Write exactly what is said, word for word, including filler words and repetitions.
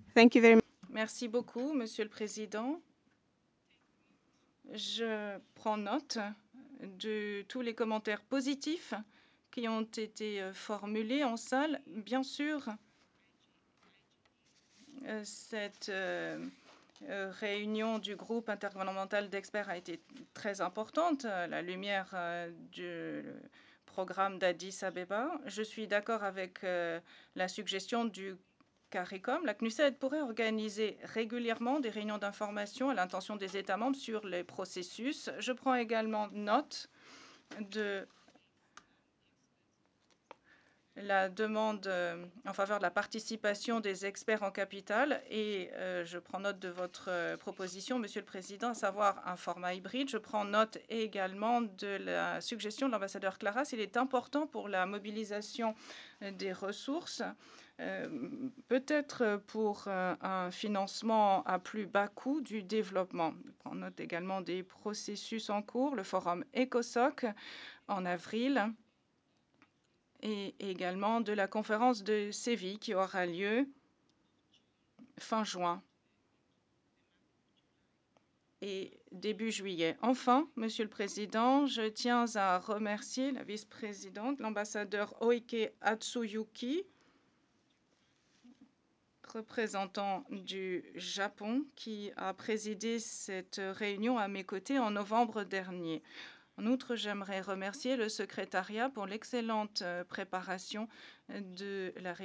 Thank you very much. Merci beaucoup, Monsieur le Président. Je prends note de tous les commentaires positifs qui ont été euh, formulés en salle. Bien sûr, euh, cette euh, euh, réunion du groupe intergouvernemental d'experts a été très importante à la lumière euh, du programme d'Addis Abeba. Je suis d'accord avec euh, la suggestion du CARICOM. La CNUSED pourrait organiser régulièrement des réunions d'information à l'intention des États membres sur les processus. Je prends également note de la demande euh, en faveur de la participation des experts en capital et euh, je prends note de votre euh, proposition, Monsieur le Président, à savoir un format hybride. Je prends note également de la suggestion de l'ambassadeur Claras. Il est important pour la mobilisation euh, des ressources, euh, peut-être pour euh, un financement à plus bas coût du développement. Je prends note également des processus en cours, le forum ECOSOC en avril et également de la conférence de Séville qui aura lieu fin juin et début juillet. Enfin, Monsieur le Président, je tiens à remercier la vice-présidente, l'ambassadeur Oike Atsuyuki, représentant du Japon, qui a présidé cette réunion à mes côtés en novembre dernier. En outre, j'aimerais remercier le secrétariat pour l'excellente préparation de la réunion.